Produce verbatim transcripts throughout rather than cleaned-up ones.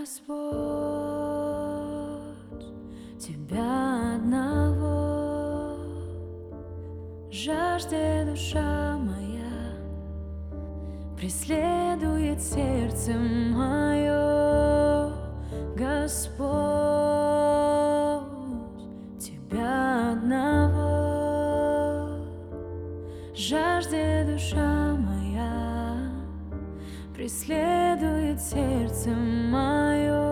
Господь, Тебя одного жаждет душа моя, преследует сердце мое. Господь, Тебя одного жаждет душа моя, преследует сердце мое.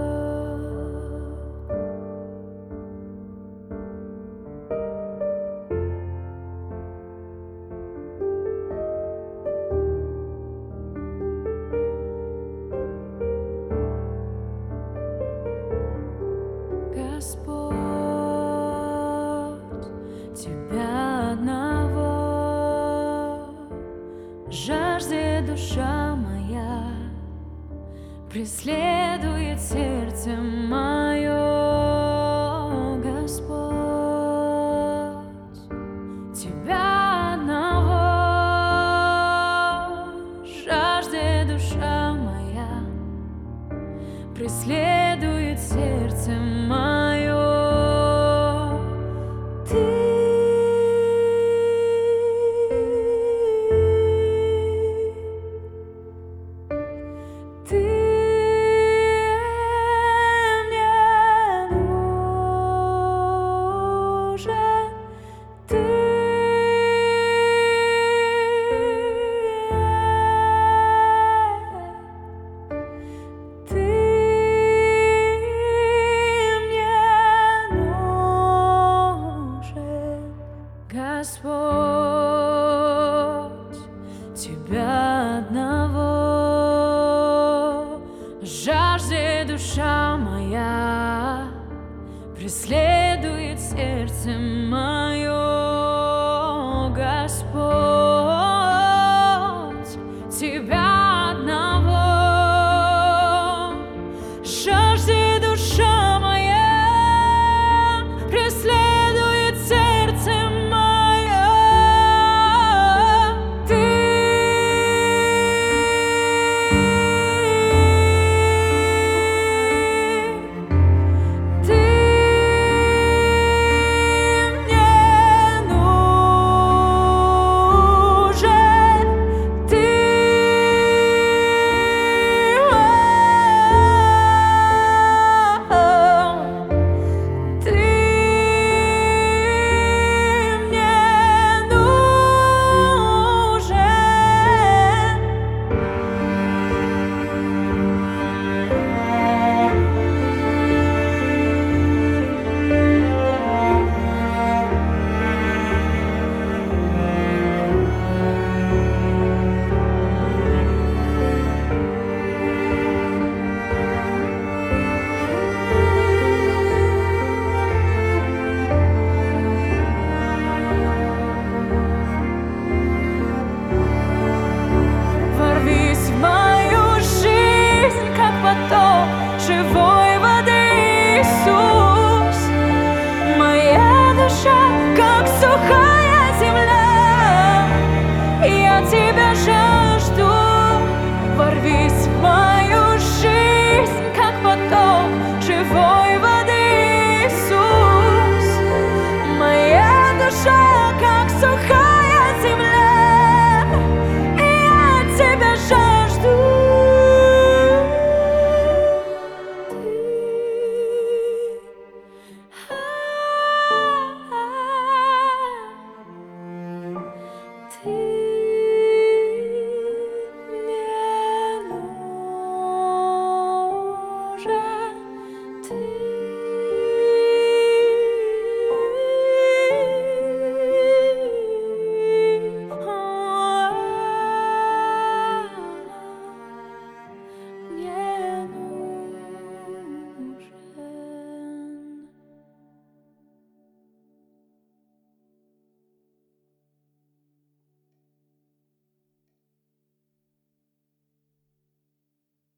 Господь, Тебя одного жаждет душа моя, преследует сердце мое. Господь, Тебя одного жаждет душа моя, преследует сердце мое. Ты Ты мне нужен, Ты Ты мне нужен, Господь, Тебя одного жаждет душа моя, преследует сердце мое.